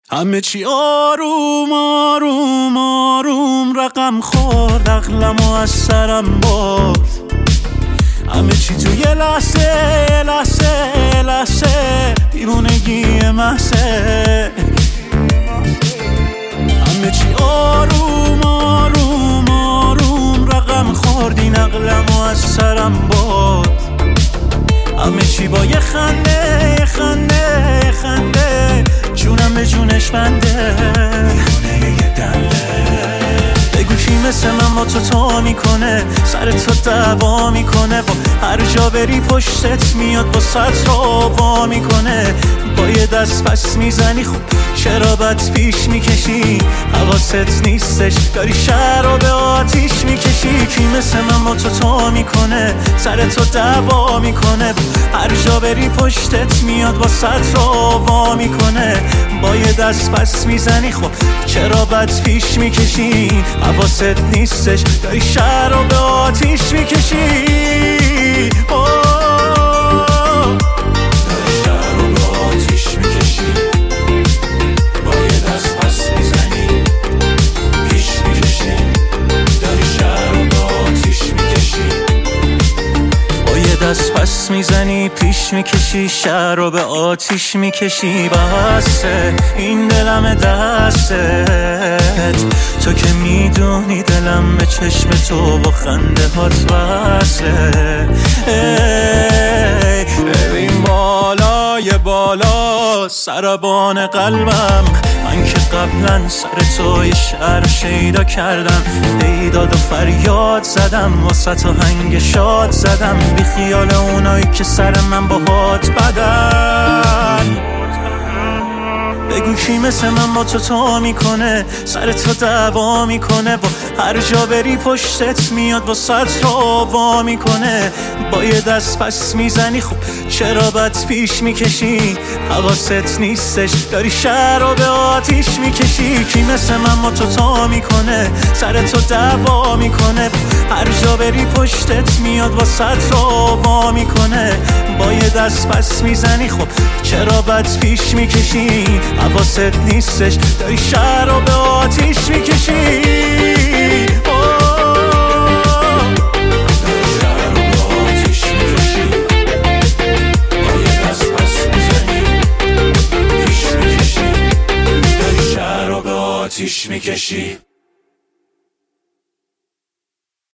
همه چی آروم آروم آروم رقم خورد، عقلمو از سرم برد. همه چی تو یه لحظه لحظه لحظه دیوونگی محضه. همه چی آروم آروم آروم رقم خورد، این عقلمو از سرم برد. همه چی با یه خنده خنده خنده جونم به جونش بنده. بگو کی مثل من با تو میکنه، سر تو دعوا میکنه، با هر جا بری پشتت میاد با سطر وا میکنه. با یه دست پس میزنی خب چرا بد پیش میکشی، حواست نیستش داری شهر رو به آتیش میکشی. کی مثل من با تو میکنه، سر تو دعوا میکنه، هر جا بری پشتت میاد با سطر وا میکنه. با یه دست پس میزنی خب چرا بد پیش میکشی، حواست نیستش داری شهر رو به آتیش میکشی. دست پس میزنی پیش میکشی، شهر رو به آتیش میکشی. بسه این دلم دستت، تو که میدونی دلم به چشم تو با خنده هات وصله. ببین بالای بالا سربان قلبم، من که قبلا سر تو یه شعر شیدا کردم، بیداد و فریاد زدم، واسه تو هنگ شاد زدم، بی خیال اونایی که سر من با هات بدن. بگو کی مثل من با تو میکنه، سر تو دعوا میکنه، با هر جا بری پشتت میاد با سطر وا میکنه. با یه دست پس میزنی خب چرا بد پیش میکشی، حواست نیستش داری شهر رو به آتیش میکشی. کی مثل من با تو میکنه، سر تو دعوا میکنه، هر جا بری پشتت میاد با سطر وا میکنه. با یه دست پس میزنی خب چرا بد پیش میکشی، حواست نیستش داری شهر رو به آتیش میکشی. آتیش میکشی.